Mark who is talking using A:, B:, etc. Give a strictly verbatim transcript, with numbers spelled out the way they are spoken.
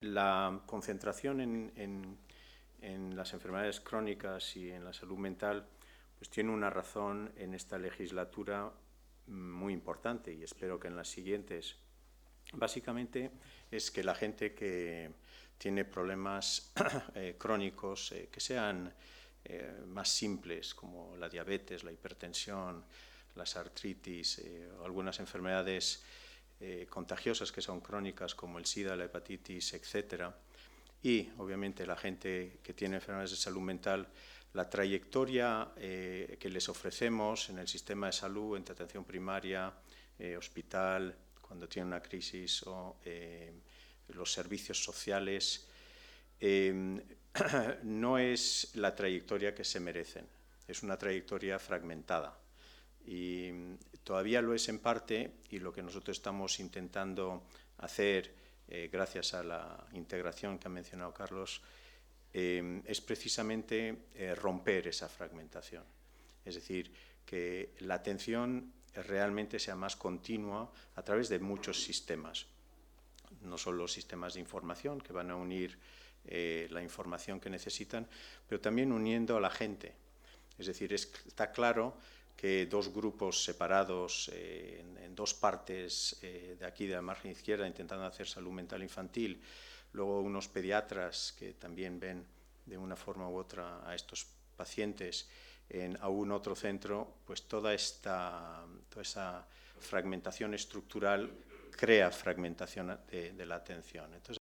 A: la concentración en, en, en las enfermedades crónicas y en la salud mental pues tiene una razón en esta legislatura muy importante, y espero que en las siguientes. Básicamente es que la gente que tiene problemas eh, crónicos eh, que sean eh, más simples, como la diabetes, la hipertensión, las artritis, eh, o algunas enfermedades eh, contagiosas que son crónicas, como el SIDA, la hepatitis, etcétera, y obviamente la gente que tiene enfermedades de salud mental, la trayectoria eh, que les ofrecemos en el sistema de salud, entre atención primaria, eh, hospital, cuando tienen una crisis, o eh, los servicios sociales, eh, no es la trayectoria que se merecen, es una trayectoria fragmentada. Y todavía lo es en parte, y lo que nosotros estamos intentando hacer, eh, gracias a la integración que ha mencionado Carlos, eh, es precisamente eh, romper esa fragmentación. Es decir, que la atención realmente sea más continua a través de muchos sistemas. No solo sistemas de información que van a unir eh, la información que necesitan, pero también uniendo a la gente. Es decir, es, está claro que dos grupos separados eh, en, en dos partes eh, de aquí de la margen izquierda intentando hacer salud mental infantil, luego unos pediatras que también ven de una forma u otra a estos pacientes en algún otro centro, pues toda esta toda esa fragmentación estructural crea fragmentación de, de la atención. Entonces,